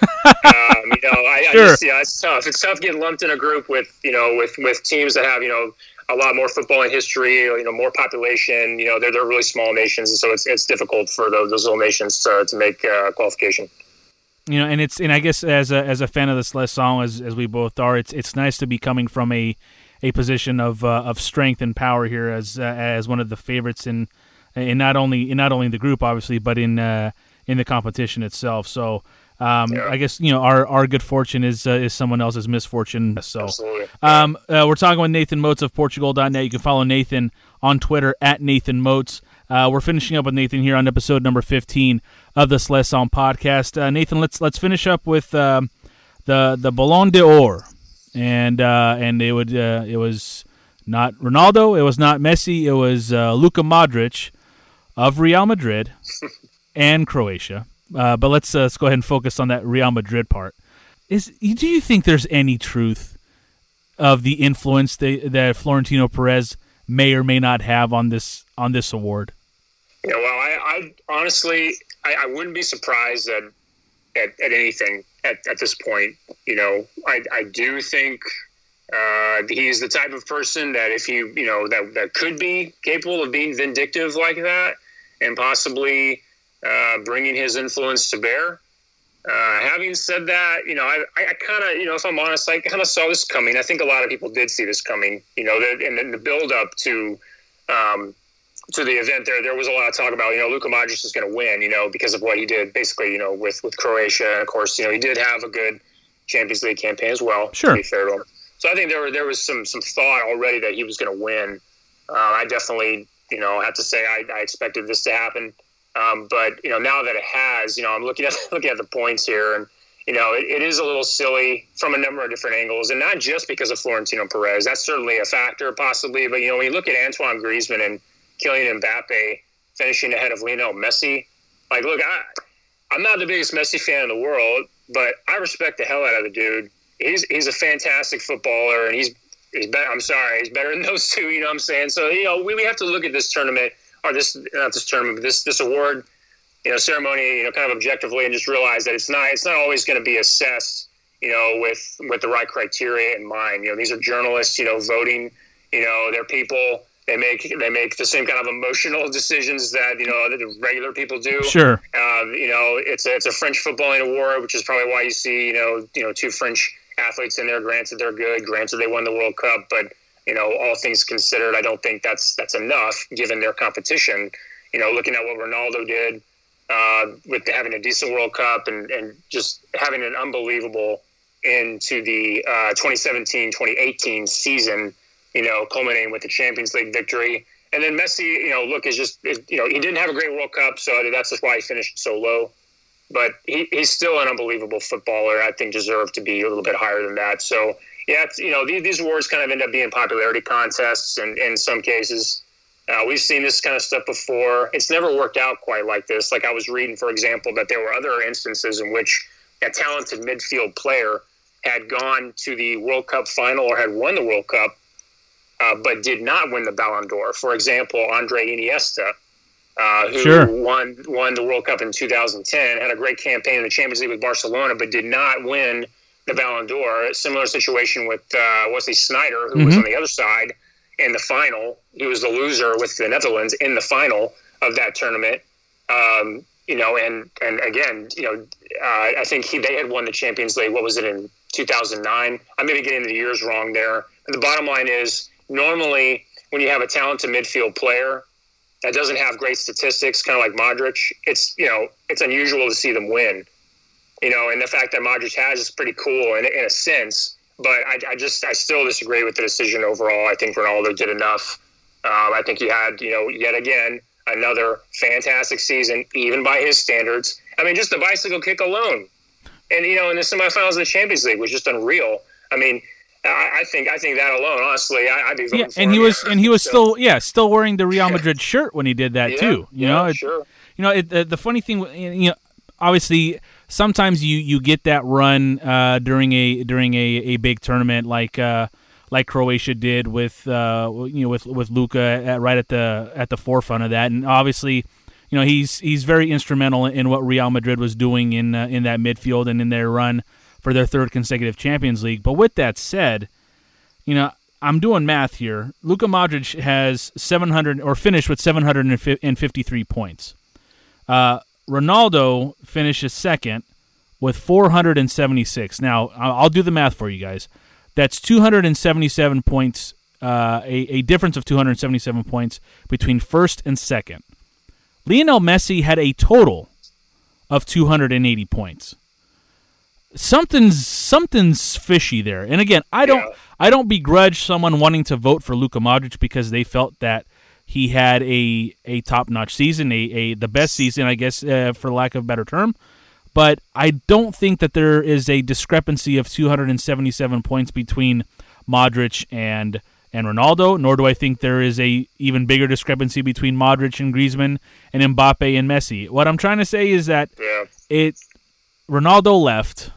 Sure.
It's tough. It's tough getting lumped in a group with teams that have, a lot more footballing history, more population. They're really small nations, and so it's difficult for those little nations to make qualification.
And I guess as a fan of this last song, as we both are, it's nice to be coming from a position of strength and power here as one of the favorites in not only the group, obviously, but in the competition itself. So I guess our good fortune is someone else's misfortune. So we're talking with Nathan Moats of Portugal.net. You can follow Nathan on Twitter at Nathan Moats. We're finishing up with Nathan here on episode number 15 of the Slesson podcast. Nathan, let's finish up with the Ballon d'Or, and it was not Ronaldo, it was not Messi, it was Luka Modric of Real Madrid and Croatia. But let's go ahead and focus on that Real Madrid part. Do you think there's any truth of the influence that Florentino Perez may or may not have on this award?
Well, I honestly, I wouldn't be surprised at anything at this point. I do think he's the type of person that if that could be capable of being vindictive like that and possibly bringing his influence to bear. Having said that, I kind of, if I'm honest, I kind of saw this coming. I think a lot of people did see this coming, and then the build up to the event there was a lot of talk about, Luka Modric is going to win, because of what he did basically, with Croatia. And of course, he did have a good Champions League campaign as well.
Sure.
To be fair to him. So I think there was some thought already that he was going to win. I definitely, have to say I expected this to happen. But now that it has, I'm looking at the points here, and it is a little silly from a number of different angles, and not just because of Florentino Perez. That's certainly a factor, possibly. But when you look at Antoine Griezmann and Kylian Mbappe finishing ahead of Lionel Messi, look, I'm not the biggest Messi fan in the world, but I respect the hell out of the dude. He's a fantastic footballer, and he's better than those two. You know what I'm saying? So we have to look at this tournament. Or this award, ceremony, kind of objectively, and just realize that it's not always going to be assessed, with the right criteria in mind. These are journalists, voting. They're people. They make the same kind of emotional decisions that the regular people do.
Sure.
It's a French footballing award, which is probably why you see two French athletes in there. Granted, they're good. Granted, they won the World Cup, but all things considered, I don't think that's enough given their competition. Looking at what Ronaldo did with having a decent World Cup and just having an unbelievable into the 2017-2018 season, culminating with the Champions League victory. And then Messi, is just, he didn't have a great World Cup, so that's just why he finished so low. But he's still an unbelievable footballer. I think deserved to be a little bit higher than that. So, yeah, these awards kind of end up being popularity contests, and in some cases, we've seen this kind of stuff before. It's never worked out quite like this. Like I was reading, for example, that there were other instances in which a talented midfield player had gone to the World Cup final or had won the World Cup, but did not win the Ballon d'Or. For example, Andre Iniesta, who won the World Cup in 2010, had a great campaign in the Champions League with Barcelona, but did not win the Ballon d'Or. A similar situation with Wesley Sneijder, who was on the other side in the final. He was the loser with the Netherlands in the final of that tournament. And again, I think they had won the Champions League. What was it, in 2009? I may be getting the years wrong there. And the bottom line is, normally when you have a talented midfield player that doesn't have great statistics, kind of like Modric, it's unusual to see them win. and the fact that Modric has is pretty cool in a sense. But I still disagree with the decision overall. I think Ronaldo did enough. I think he had, yet again, another fantastic season, even by his standards. I mean, just the bicycle kick alone. And, in the semifinals of the Champions League was just unreal. I mean, I think that alone, honestly, I'd be voting for him.
He was still wearing the Real Madrid shirt when he did that too.
Sure.
The funny thing, obviously, sometimes you get that run during a big tournament like Croatia did with Luka right at the forefront of that, and obviously, he's very instrumental in what Real Madrid was doing in that midfield and in their run for their third consecutive Champions League. But with that said, I'm doing math here. Luka Modric has 700 or finished with 753 points. Ronaldo finishes second with 476. Now, I'll do the math for you guys. That's 277 points, a difference of 277 points between first and second. Lionel Messi had a total of 280 points. Something's fishy there. And again, I don't begrudge someone wanting to vote for Luka Modric because they felt that he had a top-notch season, the best season, I guess, for lack of a better term. But I don't think that there is a discrepancy of 277 points between Modric and Ronaldo, nor do I think there is a even bigger discrepancy between Modric and Griezmann and Mbappe and Messi. What I'm trying to say is that Ronaldo left,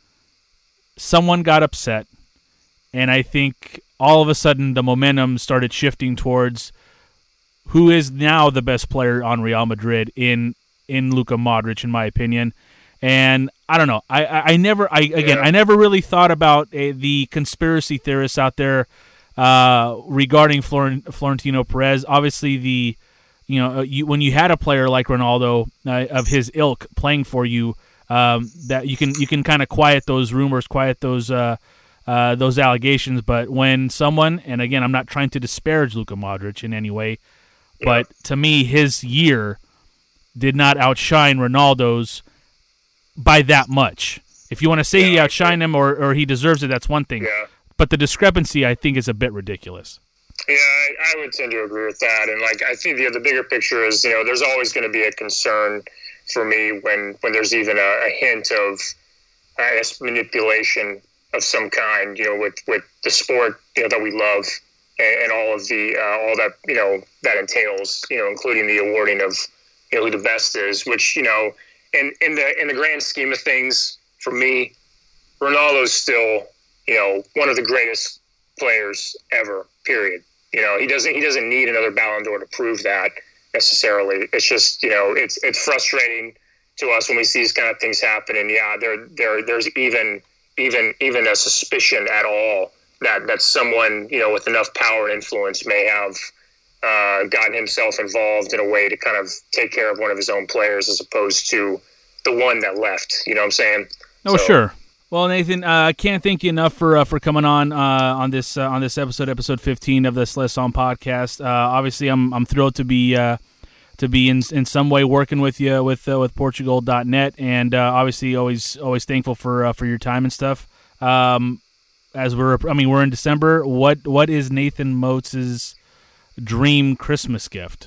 someone got upset, and I think all of a sudden the momentum started shifting towards who is now the best player on Real Madrid in Luka Modric, in my opinion. And I don't know. I never really thought about the conspiracy theorists out there regarding Florentino Perez. Obviously, when you had a player like Ronaldo of his ilk playing for you, that you can kind of quiet those rumors, quiet those allegations. But when someone, and again, I'm not trying to disparage Luka Modric in any way, but to me, his year did not outshine Ronaldo's by that much. If you want to say he outshined him or he deserves it, that's one thing.
Yeah.
But the discrepancy, I think, is a bit ridiculous.
Yeah, I would tend to agree with that. And I think the bigger picture is, there's always going to be a concern for me when there's even a hint of, I guess, manipulation of some kind, with the sport, that we love and all of the all that that entails, including the awarding of who the best is, which in the grand scheme of things, for me, Ronaldo's still one of the greatest players ever. Period. He doesn't need another Ballon d'Or to prove that necessarily. It's just it's frustrating to us when we see these kind of things happen. And there's even a suspicion at all that someone with enough power and influence may have gotten himself involved in a way to kind of take care of one of his own players as opposed to the one that left. You know what I'm saying?
Oh, sure. Well, Nathan, I can't thank you enough for coming on this episode 15 of the Seleção podcast. Obviously, I'm thrilled to be in some way working with you with Portugal.net, and obviously always thankful for your time and stuff. As we're in December. What is Nathan Moates' dream Christmas gift?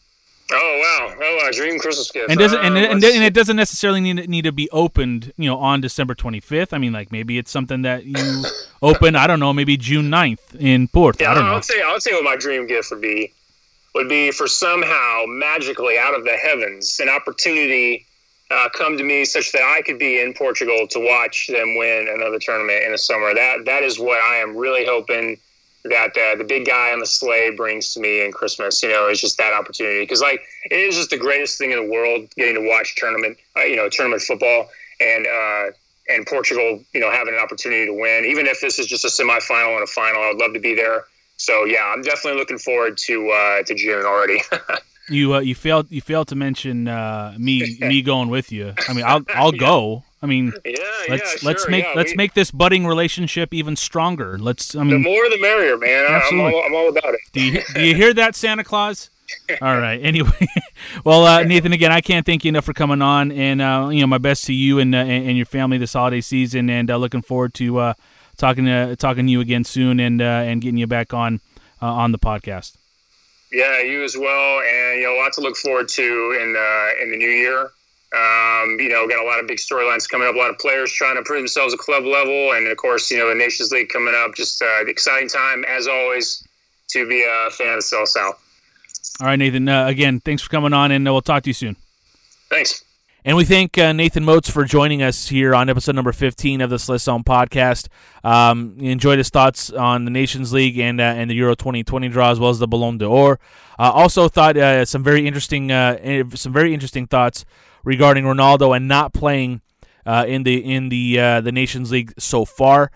Oh wow! Dream Christmas gift.
And it doesn't necessarily need to be opened, on December 25th. I mean, maybe it's something that you open. I don't know, maybe June 9th in Porto.
Yeah,
I don't know.
I would say what my dream gift would be for somehow magically out of the heavens an opportunity come to me such that I could be in Portugal to watch them win another tournament in the summer. That is what I am really hoping that the big guy on the sleigh brings to me in Christmas. Is just that opportunity, because it is just the greatest thing in the world getting to watch tournament football and Portugal having an opportunity to win, even if this is just a semifinal and a final. I would love to be there. So yeah, I'm definitely looking forward to June already.
You failed to mention me going with you. I mean, I'll go. I mean, let's make this budding relationship even stronger. The
more the merrier, man.
Absolutely.
I'm all about it.
Do you hear that, Santa Claus? All right. Anyway, well, Nathan, again, I can't thank you enough for coming on, and my best to you and your family this holiday season, and looking forward to talking to you again soon, and getting you back on the podcast.
Yeah, you as well, and a lot to look forward to in the new year. Got a lot of big storylines coming up, a lot of players trying to prove themselves at club level, and of course, the Nations League coming up. Just an exciting time as always to be a fan of the Seleção.
All right, Nathan. Again, thanks for coming on, and we'll talk to you soon.
Thanks.
And we thank Nathan Moats for joining us here on episode number 15 of the Seleção podcast. Enjoyed his thoughts on the Nations League and the Euro 2020 draw, as well as the Ballon d'Or. Also thought some very interesting thoughts regarding Ronaldo and not playing in the Nations League so far.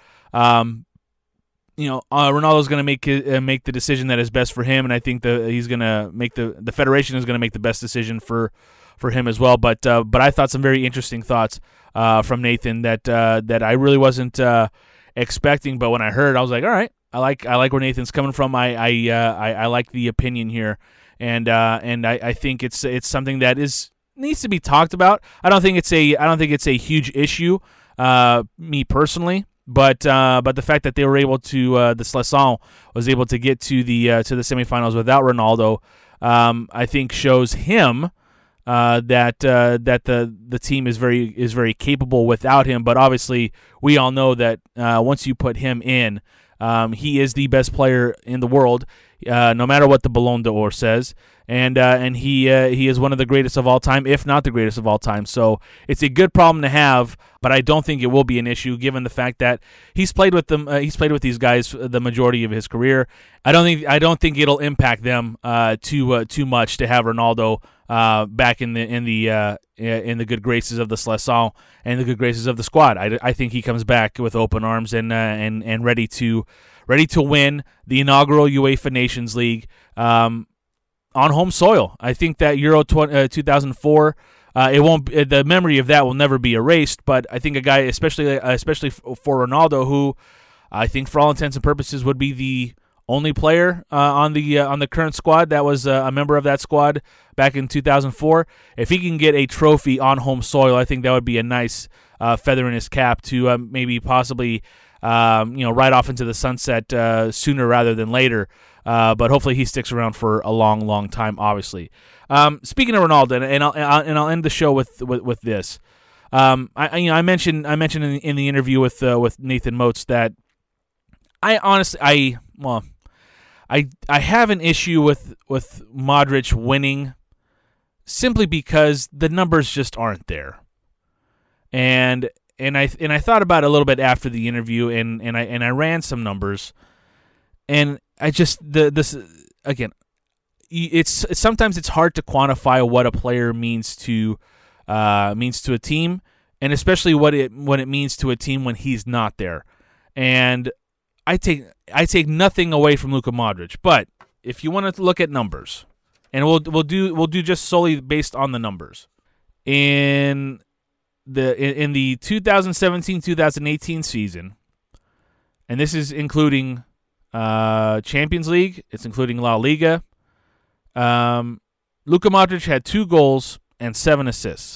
Ronaldo's going to make the decision that is best for him, and I think he's going to make the federation is going to make the best decision for him as well. But I thought some very interesting thoughts from Nathan that I really wasn't expecting. But when I heard, I was like, all right, I like where Nathan's coming from. I like the opinion here, and I think it's something that needs to be talked about. I don't think it's a huge issue, me personally. But the fact that they were able to the Seleção was able to get to the semifinals without Ronaldo, I think shows him that the team is very capable without him. But obviously, we all know that once you put him in, he is the best player in the world, no matter what the Ballon d'Or says. And he is one of the greatest of all time, if not the greatest of all time. So it's a good problem to have, but I don't think it will be an issue given the fact that he's played with them. He's played with these guys the majority of his career. I don't think it'll impact them too much to have Ronaldo back in the good graces of the Seleção and the good graces of the squad. I think he comes back with open arms and ready to win the inaugural UEFA Nations League on home soil. I think that Euro 2004, the memory of that will never be erased. But I think a guy, especially for Ronaldo, who I think for all intents and purposes would be the only player on the current squad that was a member of that squad back in 2004. If he can get a trophy on home soil, I think that would be a nice feather in his cap to maybe possibly ride off into the sunset sooner rather than later. But hopefully he sticks around for a long, long time. Obviously, speaking of Ronaldo, and I'll end the show with this. I mentioned in the interview with Nathan Moats that I have an issue with Modric winning simply because the numbers just aren't there, and I thought about it a little bit after the interview, and I ran some numbers, and I just this again, it's sometimes it's hard to quantify what a player means to a team, and especially what it means to a team when he's not there. And I take nothing away from Luka Modric, but if you want to look at numbers, and we'll do just solely based on the numbers in the 2017-2018 season, and this is including Champions League, it's including La Liga. Luka Modric had 2 goals and 7 assists.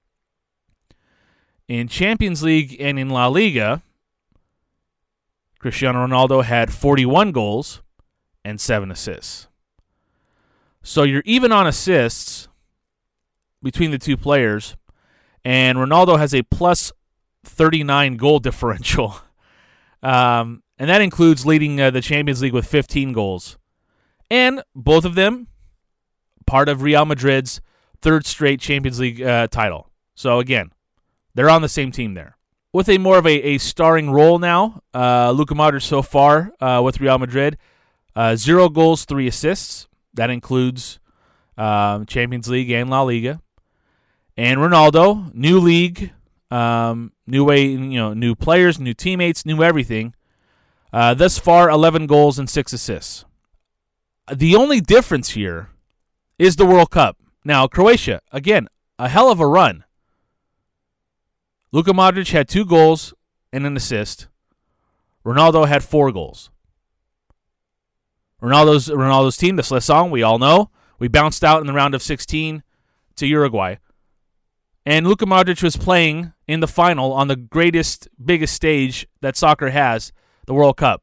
In Champions League and in La Liga, Cristiano Ronaldo had 41 goals and 7 assists. So you're even on assists between the two players, and Ronaldo has a plus 39 goal differential. And that includes leading the Champions League with 15 goals. And both of them part of Real Madrid's 3rd straight Champions League title. So again, they're on the same team there. With a more of a starring role now, Luka Modric so far with Real Madrid, 0 goals, 3 assists. That includes Champions League and La Liga. And Ronaldo, new league, new way, new players, new teammates, new everything. Thus far, 11 goals and 6 assists. The only difference here is the World Cup. Now, Croatia, again, a hell of a run. Luka Modric had 2 goals and an assist. Ronaldo had 4 goals. Ronaldo's team, the Seleção, we all know, We bounced out in the round of 16 to Uruguay. And Luka Modric was playing in the final on the biggest stage that soccer has, the World Cup.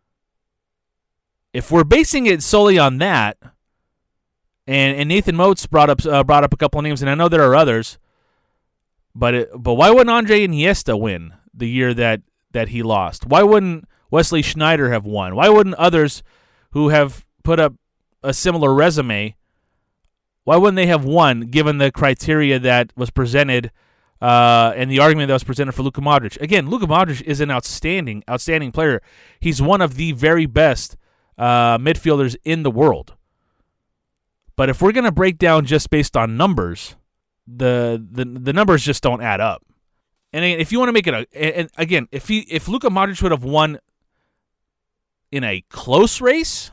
If we're basing it solely on that, and Nathan Moats brought up a couple of names, and I know there are others, but why wouldn't Andre Iniesta win the year that he lost? Why wouldn't Wesley Sneijder have won? Why wouldn't others who have put up a similar resume, why wouldn't they have won given the criteria that was presented and the argument that was presented for Luka Modric? Again, Luka Modric is an outstanding player. He's one of the very best midfielders in the world. But if we're going to break down just based on numbers, the numbers just don't add up. And if you want to make it if Luka Modric would have won in a close race,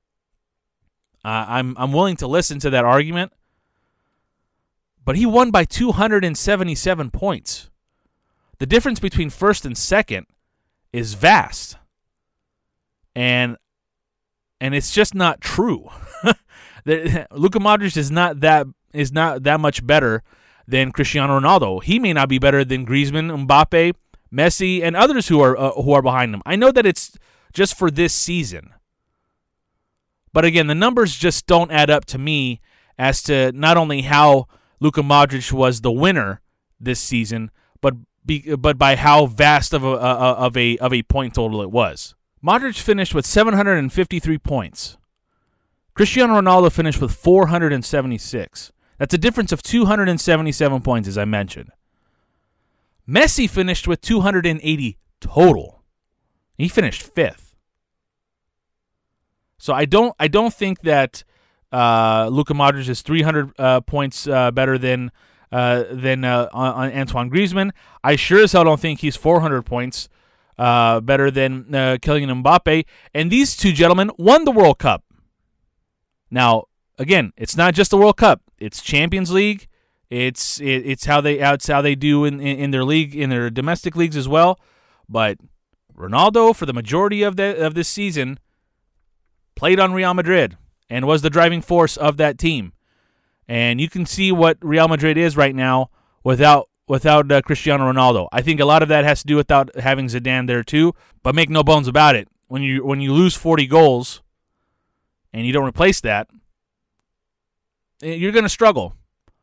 I'm willing to listen to that argument. But he won by 277 points. The difference between first and second is vast. And it's just not true. Luka Modric is not that much better than Cristiano Ronaldo. He may not be better than Griezmann, Mbappe, Messi, and others who are behind him. I know that it's just for this season. But again, the numbers just don't add up to me as to not only how Luka Modric was the winner this season, but by how vast of a point total it was. Modric finished with 753 points. Cristiano Ronaldo finished with 476. That's a difference of 277 points, as I mentioned. Messi finished with 280 total. He finished fifth. So I don't think that Luka Modric is 300 points better than Antoine Griezmann. I sure as hell don't think he's 400 points better than Kylian Mbappe. And these two gentlemen won the World Cup. Now, again, it's not just the World Cup. It's Champions League. It's how they do in their league, in their domestic leagues as well. But Ronaldo, for the majority of this season, played on Real Madrid and was the driving force of that team. And you can see what Real Madrid is right now without Cristiano Ronaldo. I think a lot of that has to do without having Zidane there too. But make no bones about it, when you lose 40 goals and you don't replace that, you're going to struggle.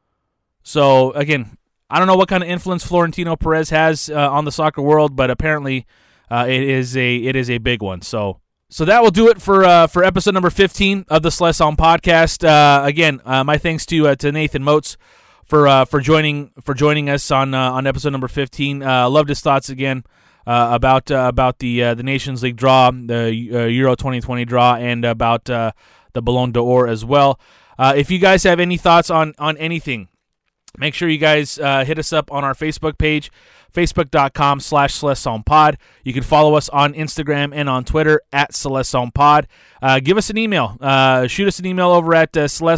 So again, I don't know what kind of influence Florentino Perez has on the soccer world, but apparently it is a big one. So that will do it for episode number 15 of the Slesson podcast. Again, my thanks to Nathan Moats for joining us on episode number 15. Loved his thoughts again about the Nations League draw, the Euro 2020 draw, and about the Ballon d'Or as well. If you guys have any thoughts on anything, make sure you guys hit us up on our Facebook page, facebook.com/SlesonPod. You can follow us on Instagram and on Twitter at SlesonPod. Give us an email. Shoot us an email over at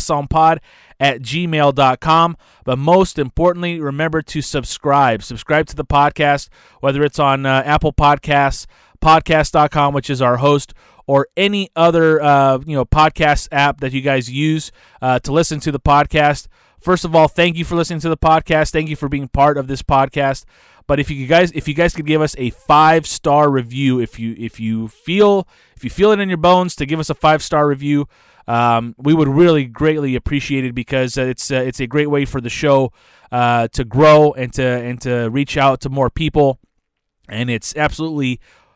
SlesonPod@gmail.com. But most importantly, remember to subscribe. Subscribe to the podcast, whether it's on Apple Podcasts, podcast.com, which is our host, or any other podcast app that you guys use to listen to the podcast. First of all, thank you for listening to the podcast. Thank you for being part of this podcast. But if you guys could give us a 5-star review, if you feel it in your bones to give us a 5-star review, we would really greatly appreciate it, because it's a great way for the show to grow and to reach out to more people, and it's absolutely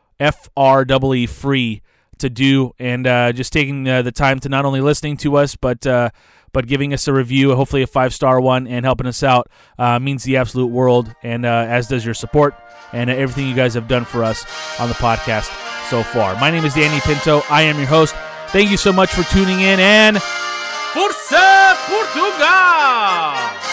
FREE free to do, and just taking the time to not only listening to us, but giving us a review, hopefully a 5-star one, and helping us out means the absolute world, and as does your support and everything you guys have done for us on the podcast so far. My name is Danny Pinto. I am your host. Thank you so much for tuning in, and Força Portugal!